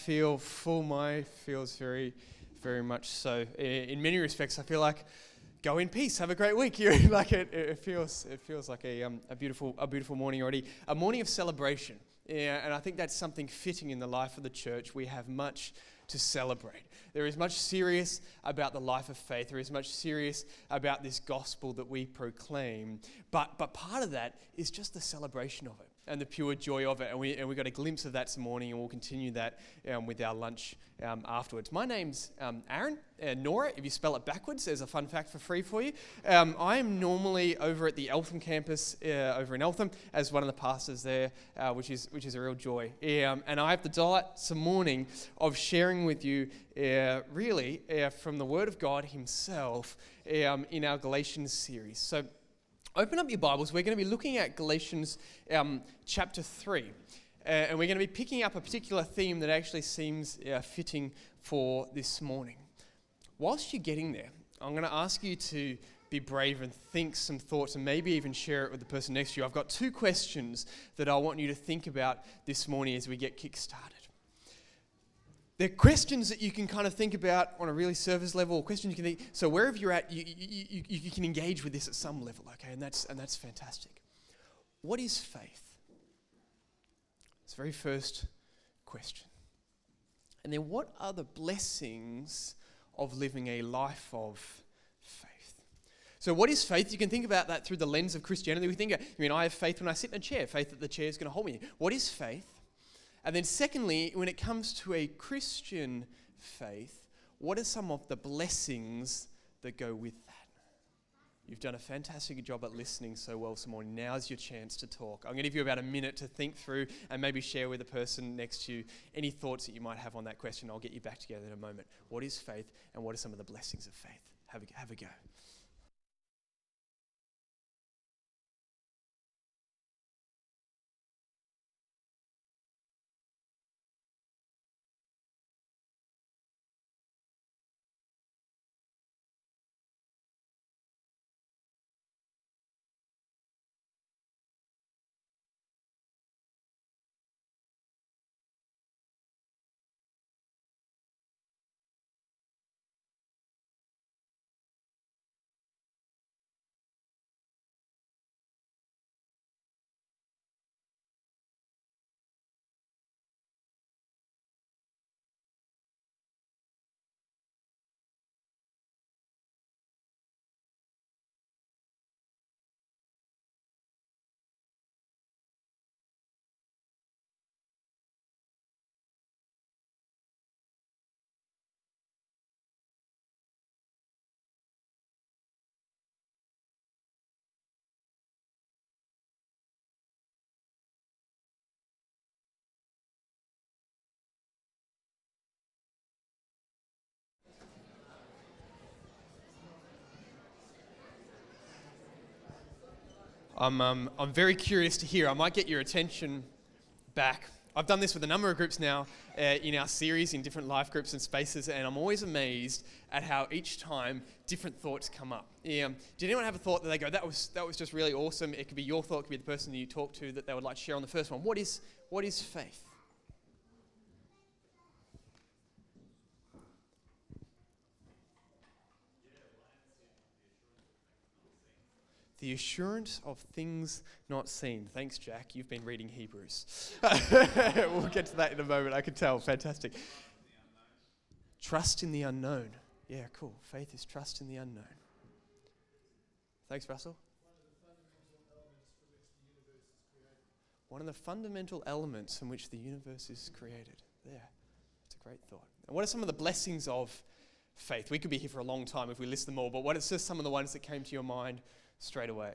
feel full. My feels very, very much so. In many respects, I feel like go in peace. Have a great week. Like it feels like a beautiful morning already. A morning of celebration. Yeah, and I think that's something fitting in the life of the church. We have much to celebrate. There is much serious about the life of faith. There is much serious about this gospel that we proclaim. But part of that is just the celebration of it and the pure joy of it. And we got a glimpse of that this morning, and we'll continue that with our lunch afterwards. My name's Aaron. Nora, if you spell it backwards, there's a fun fact for free for you. I am normally over at the Eltham campus over in Eltham as one of the pastors there, which is a real joy. And I have the delight this morning of sharing with you really from the Word of God Himself in our Galatians series. So open up your Bibles. We're going to be looking at Galatians chapter 3. And we're going to be picking up a particular theme that actually seems fitting for this morning. Whilst you're getting there, I'm going to ask you to be brave and think some thoughts and maybe even share it with the person next to you. I've got 2 questions that I want you to think about this morning as we get kick-started. They're questions that you can kind of think about on a really surface level, or questions you can think. So wherever you're at, you can engage with this at some level, okay? And that's fantastic. What is faith? It's the very first question. And then what are the blessings of living a life of faith? So what is faith? You can think about that through the lens of Christianity. We think, I have faith when I sit in a chair, faith that the chair is going to hold me. What is faith? And then secondly, when it comes to a Christian faith, what are some of the blessings that go with that? You've done a fantastic job at listening so well this morning. Now's your chance to talk. I'm going to give you about a minute to think through and maybe share with the person next to you any thoughts that you might have on that question. I'll get you back together in a moment. What is faith, and what are some of the blessings of faith? Have a go. I'm very curious to hear. I might get your attention back. I've done this with a number of groups now in our series, in different life groups and spaces, and I'm always amazed at how each time different thoughts come up. Did anyone have a thought that they go, that was just really awesome? It could be your thought, it could be the person that you talk to that they would like to share on the first one. What is faith? The assurance of things not seen. Thanks, Jack. You've been reading Hebrews. We'll get to that in a moment. I can tell. Fantastic. Trust in the unknown. Yeah, cool. Faith is trust in the unknown. Thanks, Russell. One of the fundamental elements in which the universe is created. Yeah, it's a great thought. And what are some of the blessings of faith? We could be here for a long time if we list them all, but what are just some of the ones that came to your mind straight away?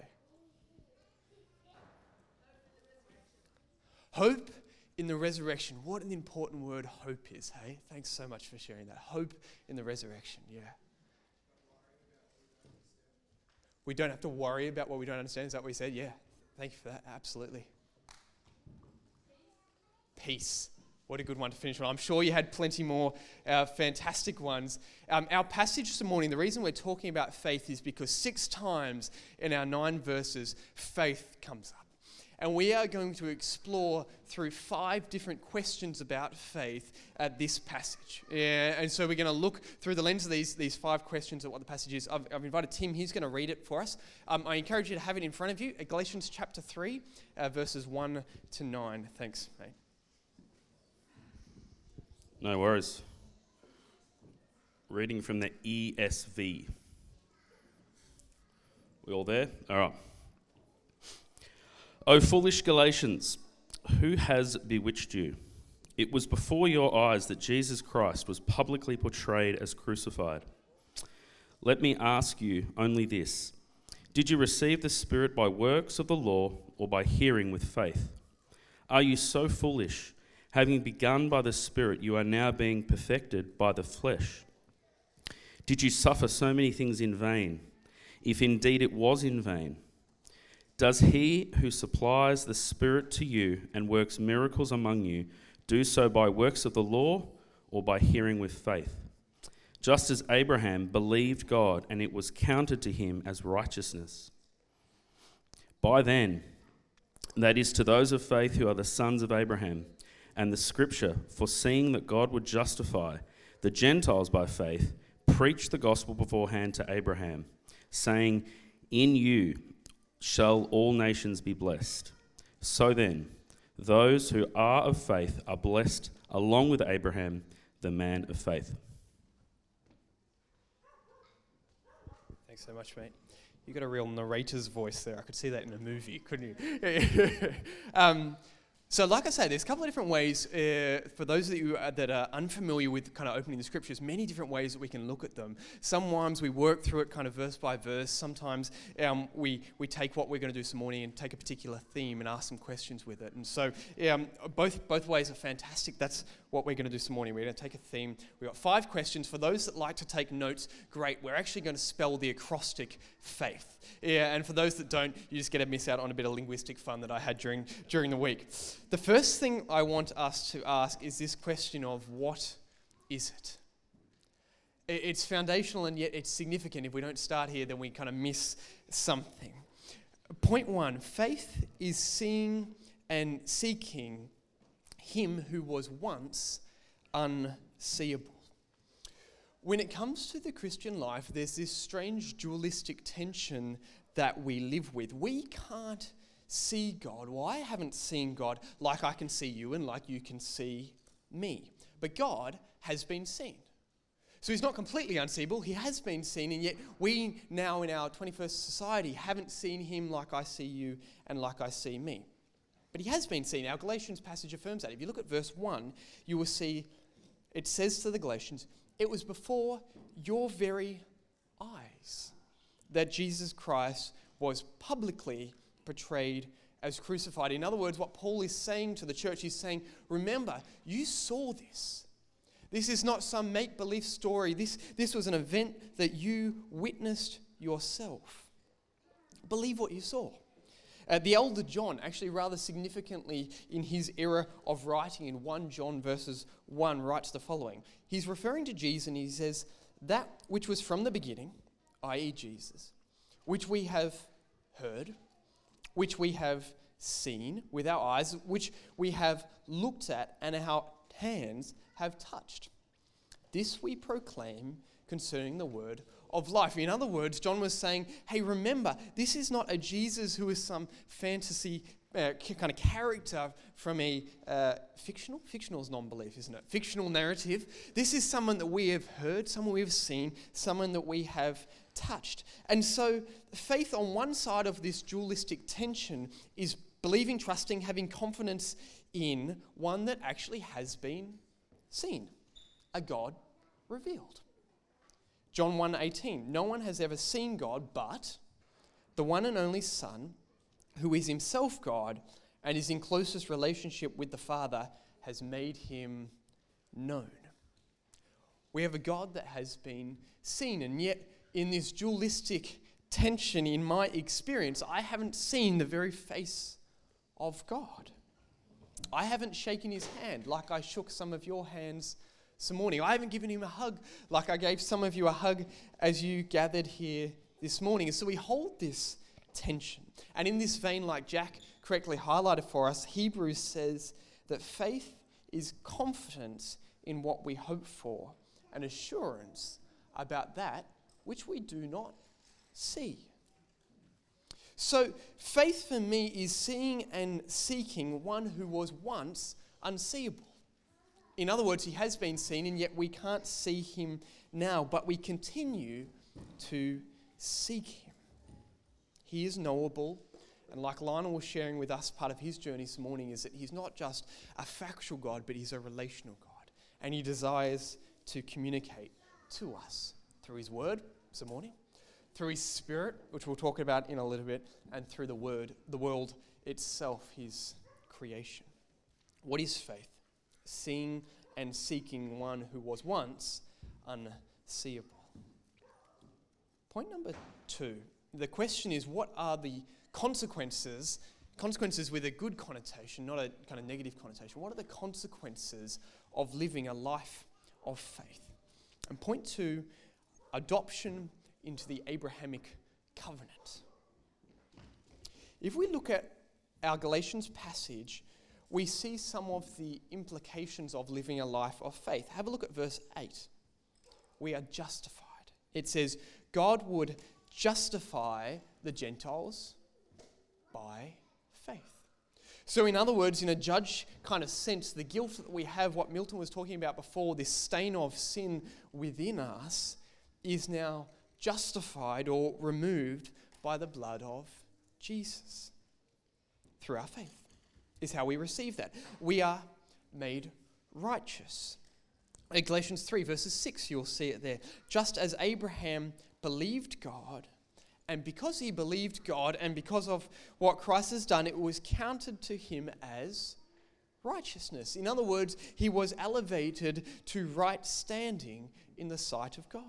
Hope in the resurrection. What an important word hope is, hey? Thanks so much for sharing that. Hope in the resurrection, yeah. We don't have to worry about what we don't understand. Is that what we said? Yeah. Thank you for that. Absolutely. Peace. What a good one to finish on. I'm sure you had plenty more fantastic ones. Our passage this morning, the reason we're talking about faith is because 6 times in our 9 verses, faith comes up. And we are going to explore through 5 different questions about faith at this passage. And so we're going to look through the lens of these 5 questions at what the passage is. I've invited Tim. He's going to read it for us. I encourage you to have it in front of you. Galatians chapter 3, verses 1 to 9. Thanks, mate. No worries. Reading from the ESV. We all there? All right. O foolish Galatians, who has bewitched you? It was before your eyes that Jesus Christ was publicly portrayed as crucified. Let me ask you only this. Did you receive the Spirit by works of the law or by hearing with faith? Are you so foolish? Having begun by the Spirit, you are now being perfected by the flesh. Did you suffer so many things in vain? If indeed it was in vain. Does he who supplies the Spirit to you and works miracles among you do so by works of the law or by hearing with faith? Just as Abraham believed God and it was counted to him as righteousness. By then, that is to those of faith who are the sons of Abraham, and the Scripture, foreseeing that God would justify the Gentiles by faith, preached the gospel beforehand to Abraham, saying, in you shall all nations be blessed. So then, those who are of faith are blessed along with Abraham, the man of faith. Thanks so much, mate. You got a real narrator's voice there. I could see that in a movie, couldn't you? So like I say, there's a couple of different ways, for those of you that are unfamiliar with kind of opening the scriptures, many different ways that we can look at them. Sometimes we work through it kind of verse by verse. Sometimes we take what we're going to do this morning and take a particular theme and ask some questions with it. And so both ways are fantastic. That's what we're going to do this morning. We're going to take a theme. We've got 5 questions. For those that like to take notes, great. We're actually going to spell the acrostic faith. And for those that don't, you just get to miss out on a bit of linguistic fun that I had during the week. The first thing I want us to ask is this question of what is it? It's foundational and yet it's significant. If we don't start here, then we kind of miss something. Point 1, faith is seeing and seeking him who was once unseeable. When it comes to the Christian life, there's this strange dualistic tension that we live with. We can't see God. Well, I haven't seen God like I can see you and like you can see me. But God has been seen. So he's not completely unseeable. He has been seen, and yet we now in our 21st society haven't seen him like I see you and like I see me. But he has been seen. Our Galatians passage affirms that. If you look at verse 1, you will see it says to the Galatians, it was before your very eyes that Jesus Christ was publicly portrayed as crucified. In other words, what Paul is saying to the church, he's saying, remember, you saw this. This is not some make-believe story. This was an event that you witnessed yourself. Believe what you saw. The elder John, actually rather significantly in his era of writing in 1 John verses 1, writes the following. He's referring to Jesus and he says, that which was from the beginning, i.e. Jesus, which we have heard, which we have seen with our eyes, which we have looked at and our hands have touched. This we proclaim concerning the word of life. In other words, John was saying, hey, remember, this is not a Jesus who is some fantasy kind of character from a fictional is non-belief, isn't it? Fictional narrative. This is someone that we have heard, someone we have seen, someone that we have touched. And so faith on one side of this dualistic tension is believing, trusting, having confidence in one that actually has been seen, a God revealed. John 1:18, no one has ever seen God but the one and only Son, who is himself God and is in closest relationship with the Father, has made him known. We have a God that has been seen, and yet in this dualistic tension, in my experience, I haven't seen the very face of God. I haven't shaken his hand like I shook some of your hands this morning. I haven't given him a hug like I gave some of you a hug as you gathered here this morning. And so we hold this tension. And in this vein, like Jack correctly highlighted for us, Hebrews says that faith is confidence in what we hope for and assurance about that which we do not see. So faith for me is seeing and seeking one who was once unseeable. In other words, he has been seen and yet we can't see him now, but we continue to seek him. He is knowable, and like Lionel was sharing with us, part of his journey this morning is that he's not just a factual God, but he's a relational God. And he desires to communicate to us through his word this morning, through his spirit, which we'll talk about in a little bit, and through the world itself, his creation. What is faith? Seeing and seeking one who was once unseeable. Point number 2. The question is, what are the consequences with a good connotation, not a kind of negative connotation? What are the consequences of living a life of faith? And point 2, adoption into the Abrahamic covenant. If we look at our Galatians passage, we see some of the implications of living a life of faith. Have a look at verse 8. We are justified. It says, God would justify the Gentiles by faith. So in other words, in a judge kind of sense, the guilt that we have, what Milton was talking about before, this stain of sin within us, is now justified or removed by the blood of Jesus. Through our faith is how we receive that. We are made righteous. In Galatians 3 verses 6, you'll see it there. Just as Abraham believed God, and because he believed God and because of what Christ has done, it was counted to him as righteousness. In other words, he was elevated to right standing in the sight of God.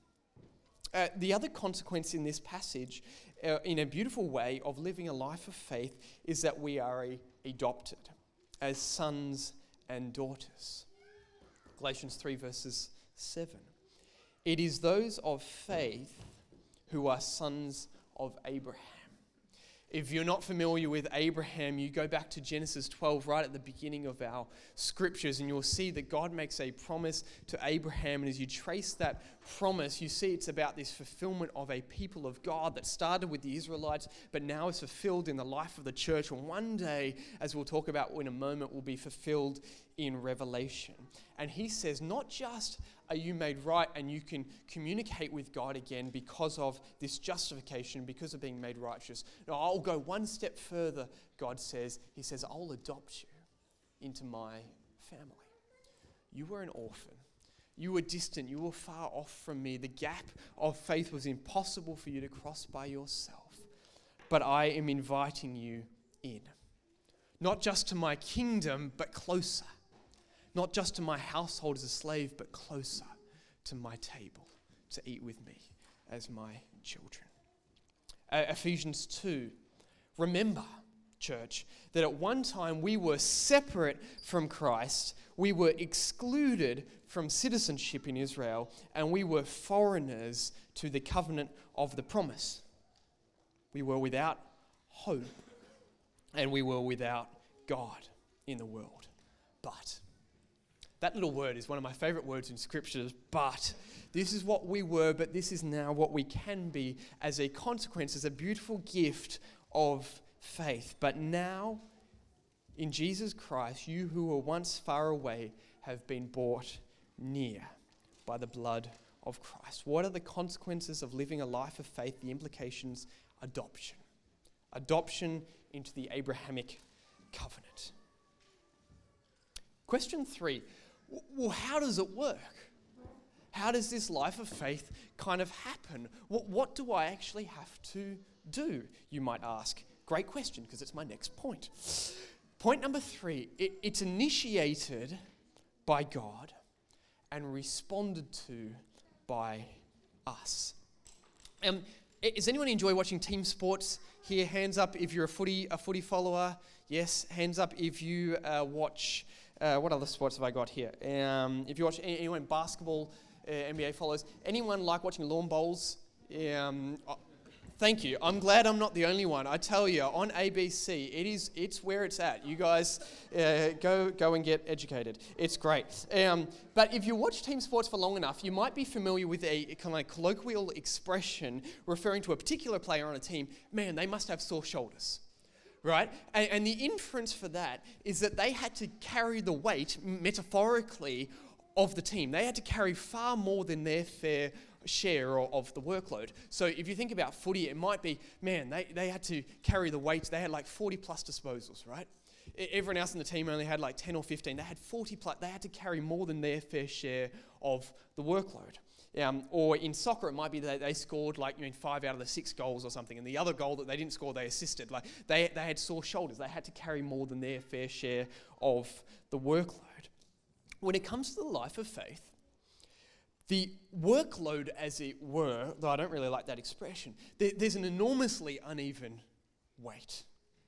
The other consequence in this passage, in a beautiful way of living a life of faith, is that we are adopted as sons and daughters. Galatians 3 verses 7. It is those of faith who are sons of Abraham. If you're not familiar with Abraham, you go back to Genesis 12 right at the beginning of our scriptures and you'll see that God makes a promise to Abraham, and as you trace that promise, you see it's about this fulfillment of a people of God that started with the Israelites but now is fulfilled in the life of the church, and one day, as we'll talk about in a moment, will be fulfilled in Revelation. And he says, not just are you made right and you can communicate with God again because of this justification, because of being made righteous. No, I'll go one step further, God says. He says, I'll adopt you into my family. You were an orphan. You were distant. You were far off from me. The gap of faith was impossible for you to cross by yourself. But I am inviting you in. Not just to my kingdom, but closer. Not just to my household as a slave, but closer to my table to eat with me as my children. Ephesians 2. Remember, church, that at one time we were separate from Christ, we were excluded from citizenship in Israel, and we were foreigners to the covenant of the promise. We were without hope, and we were without God in the world. But that little word is one of my favorite words in scriptures, but this is what we were, but this is now what we can be as a consequence, as a beautiful gift of faith. But now, in Jesus Christ, you who were once far away have been brought near by the blood of Christ. What are the consequences of living a life of faith? The implications: adoption. Adoption into the Abrahamic covenant. Question 3. Well, how does it work? How does this life of faith kind of happen? What do I actually have to do, you might ask? Great question, because it's my next point. Point number 3, it's initiated by God and responded to by us. Does anyone enjoy watching team sports here? Hands up if you're a footy follower. Yes, hands up if you watch... what other sports have I got here? If you watch anyone basketball, NBA followers, anyone like watching lawn bowls? Thank you. I'm glad I'm not the only one. I tell you, on ABC, it's where it's at. You guys go and get educated. It's great. But if you watch team sports for long enough, you might be familiar with a kind of like colloquial expression referring to a particular player on a team. Man, they must have sore shoulders. Right? And the inference for that is that they had to carry the weight, metaphorically, of the team. They had to carry far more than their fair share of the workload. So if you think about footy, it might be, man, they had to carry the weight. They had like 40 plus disposals, right? Everyone else in the team only had like 10 or 15. They had 40 plus. They had to carry more than their fair share of the workload. Or in soccer, it might be that they scored like 5 out of the 6 goals or something, and the other goal that they didn't score, they assisted. Like they had sore shoulders. They had to carry more than their fair share of the workload. When it comes to the life of faith, the workload, as it were, though I don't really like that expression, there's an enormously uneven weight.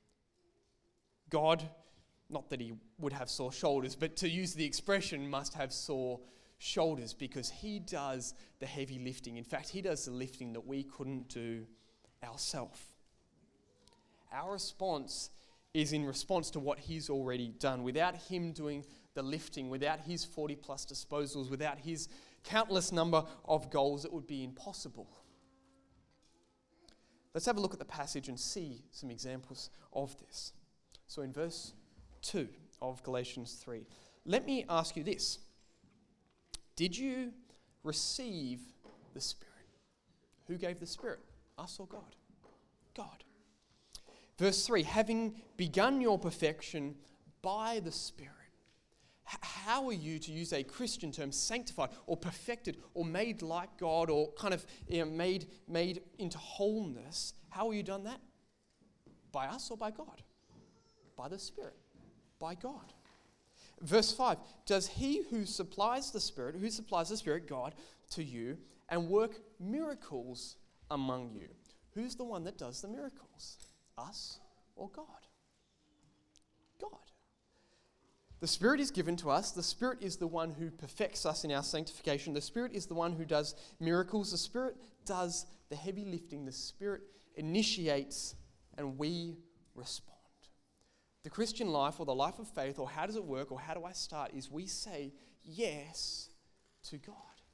God, not that he would have sore shoulders, but to use the expression, must have sore shoulders because he does the heavy lifting. In fact, he does the lifting that we couldn't do ourselves. Our response is in response to what he's already done. Without him doing the lifting, without his 40 plus disposals, without his countless number of goals, it would be impossible. Let's have a look at the passage and see some examples of this. So in verse 2 of Galatians 3, let me ask you this. Did you receive the Spirit? Who gave the Spirit? Us or God? God. Verse 3, having begun your perfection by the Spirit. How are you, to use a Christian term, sanctified or perfected or made like God or kind of made into wholeness? How are you done that? By us or by God? By the Spirit. By God. Verse 5, does he who supplies the Spirit, God, to you and work miracles among you? Who's the one that does the miracles? Us or God? God. The Spirit is given to us. The Spirit is the one who perfects us in our sanctification. The Spirit is the one who does miracles. The Spirit does the heavy lifting. The Spirit initiates and we respond. The Christian life or the life of faith or how does it work or how do I start is we say yes to God.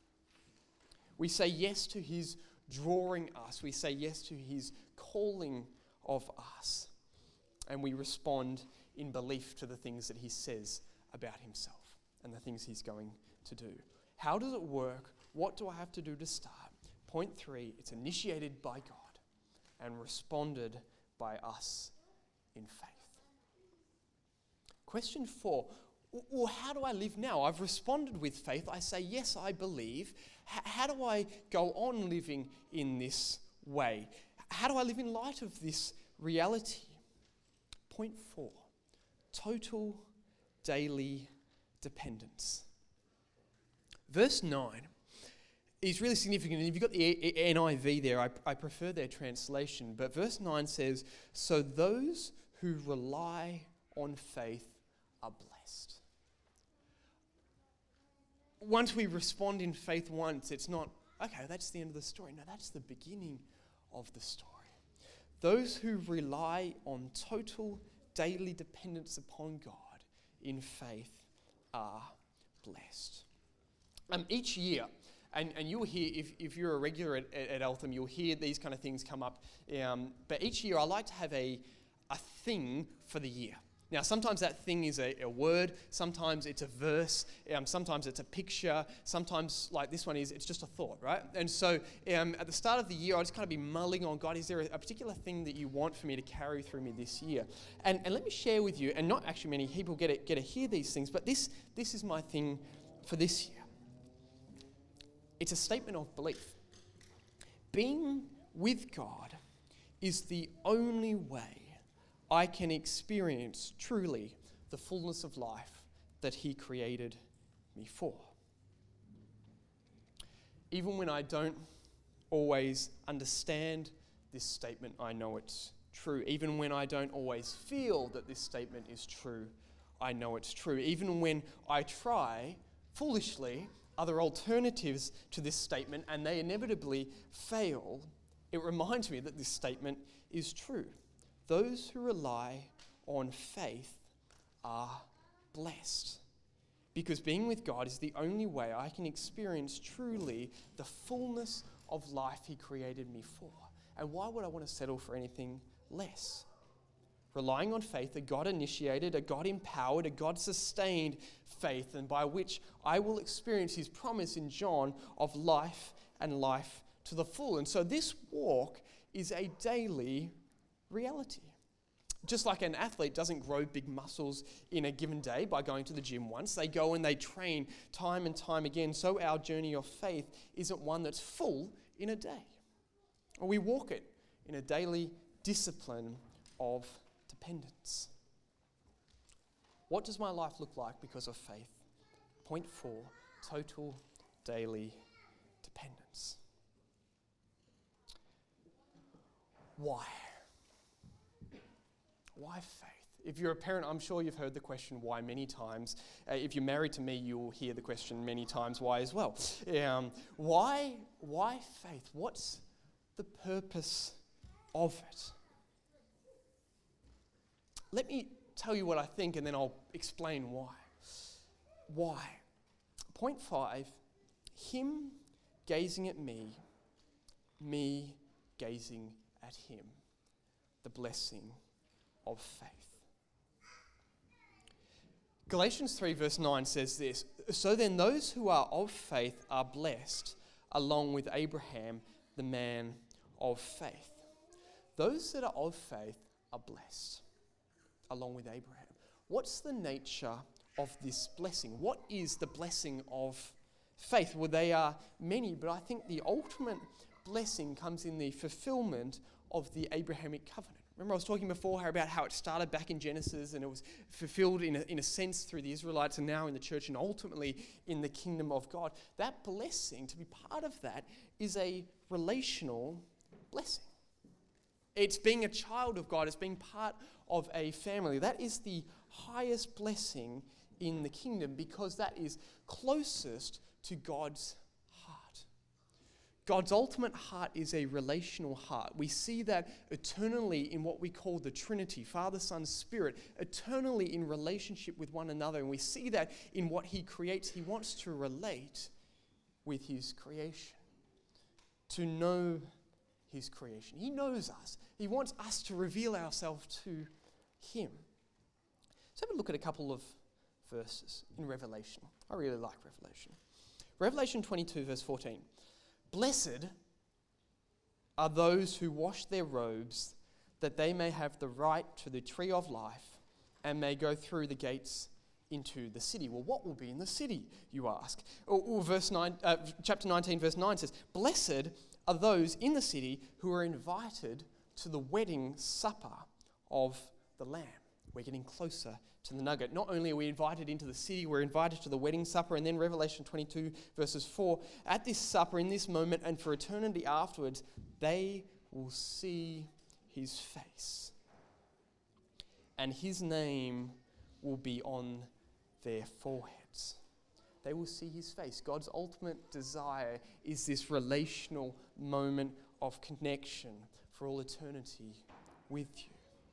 We say yes to his drawing us. We say yes to his calling of us. And we respond in belief to the things that he says about himself and the things he's going to do. How does it work? What do I have to do to start? Point 3, it's initiated by God and responded by us in faith. Question 4, well, how do I live now? I've responded with faith. I say, yes, I believe. How do I go on living in this way? How do I live in light of this reality? Point 4, total daily dependence. Verse 9 is really significant. And if you've got the NIV there, I prefer their translation. But verse 9 says, so those who rely on faith are blessed. Once we respond in faith once, it's not, okay, that's the end of the story. No, that's the beginning of the story. Those who rely on total daily dependence upon God in faith are blessed. Each year, and you'll hear, if you're a regular at Eltham, you'll hear these kind of things come up. But each year I like to have a thing for the year. Now, sometimes that thing is a word, sometimes it's a verse, sometimes it's a picture, sometimes, like this one it's just a thought, right? And so at the start of the year, I'll just kind of be mulling on, God, is there a particular thing that you want for me to carry through me this year? And let me share with you, and not actually many people get to hear these things, but this is my thing for this year. It's a statement of belief. Being with God is the only way I can experience truly the fullness of life that he created me for. Even when I don't always understand this statement, I know it's true. Even when I don't always feel that this statement is true, I know it's true. Even when I try, foolishly, other alternatives to this statement and they inevitably fail, it reminds me that this statement is true. Those who rely on faith are blessed. Because being with God is the only way I can experience truly the fullness of life He created me for. And why would I want to settle for anything less? Relying on faith, a God-initiated, a God-empowered, a God-sustained faith, and by which I will experience His promise in John of life and life to the full. And so this walk is a daily reality. Just like an athlete doesn't grow big muscles in a given day by going to the gym once, they go and they train time and time again, so our journey of faith isn't one that's full in a day. We walk it in a daily discipline of dependence. What does my life look like because of faith? Point 4, total daily dependence. Why? Why faith? If you're a parent, I'm sure you've heard the question why many times. If you're married to me, you'll hear the question many times why as well. Why faith? What's the purpose of it? Let me tell you what I think and then I'll explain why. Why? Point 5, Him gazing at me, me gazing at Him. The blessing of faith. Galatians 3 verse 9 says this, so then those who are of faith are blessed, along with Abraham, the man of faith. Those that are of faith are blessed, along with Abraham. What's the nature of this blessing? What is the blessing of faith? Well, they are many, but I think the ultimate blessing comes in the fulfillment of the Abrahamic covenant. Remember I was talking before about how it started back in Genesis and it was fulfilled in a sense through the Israelites and now in the church and ultimately in the kingdom of God. That blessing, to be part of that, is a relational blessing. It's being a child of God. It's being part of a family. That is the highest blessing in the kingdom because that is closest to God's heart. God's ultimate heart is a relational heart. We see that eternally in what we call the Trinity, Father, Son, Spirit, eternally in relationship with one another. And we see that in what He creates. He wants to relate with His creation, to know His creation. He knows us. He wants us to reveal ourselves to Him. Let's have a look at a couple of verses in Revelation. I really like Revelation. Revelation 22 verse 14. Blessed are those who wash their robes, that they may have the right to the tree of life and may go through the gates into the city. Well, what will be in the city, you ask? Chapter 19, verse 9 says, blessed are those in the city who are invited to the wedding supper of the Lamb. We're getting closer to the nugget. Not only are we invited into the city, we're invited to the wedding supper. And then Revelation 22 verses 4, at this supper, in this moment, and for eternity afterwards, they will see His face. And His name will be on their foreheads. They will see His face. God's ultimate desire is this relational moment of connection for all eternity with you.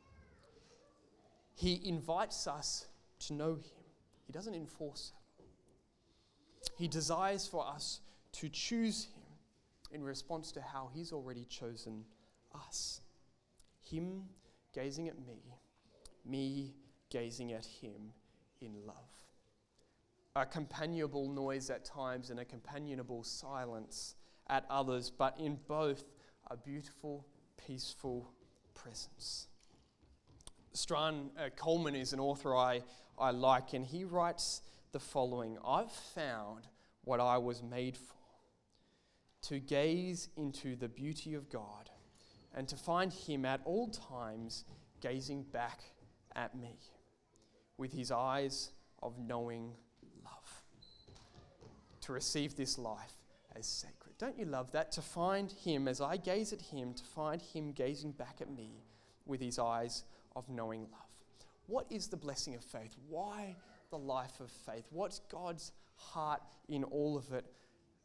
He invites us to know Him. He doesn't enforce it. He desires for us to choose Him in response to how He's already chosen us. Him gazing at me gazing at Him in love. A companionable noise at times and a companionable silence at others, but in both a beautiful, peaceful presence. Strahan Coleman is an author I like, and he writes the following: I've found what I was made for, to gaze into the beauty of God and to find Him at all times gazing back at me with His eyes of knowing love. To receive this life as sacred. Don't you love that? To find Him, as I gaze at Him, to find Him gazing back at me with His eyes of knowing love. What is the blessing of faith? Why the life of faith? What's God's heart in all of it?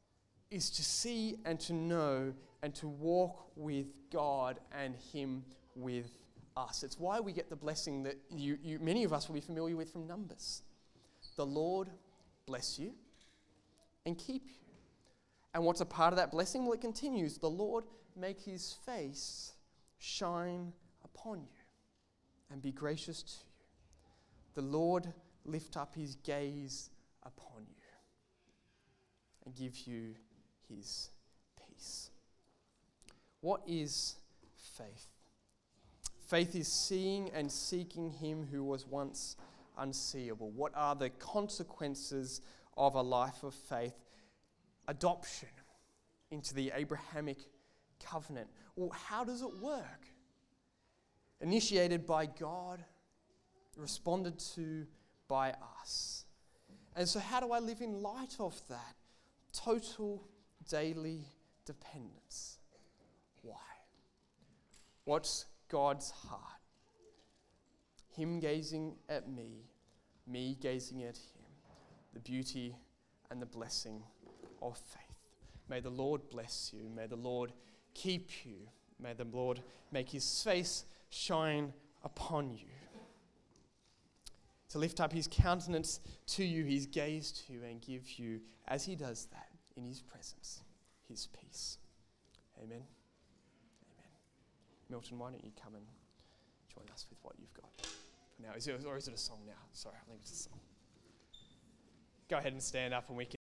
is to see and to know and to walk with God and Him with us. It's why we get the blessing that many of us will be familiar with from Numbers. The Lord bless you and keep you. And what's a part of that blessing? Well, it continues. The Lord make His face shine upon you and be gracious to you. The Lord lift up His gaze upon you and give you His peace. What is faith? Faith is seeing and seeking Him who was once unseeable. What are the consequences of a life of faith? Adoption into the Abrahamic covenant. Well, how does it work? Initiated by God, responded to by us. And so how do I live in light of that? Total daily dependence. Why? What's God's heart? Him gazing at me gazing at Him. The beauty and the blessing of faith. May the Lord bless you. May the Lord keep you. May the Lord make His face shine upon you. To lift up His countenance to you, His gaze to you, and give you, as He does that, in His presence, His peace. Amen. Amen. Milton, why don't you come and join us with what you've got now? Or is it a song now? Sorry, I think it's a song. Go ahead and stand up and we can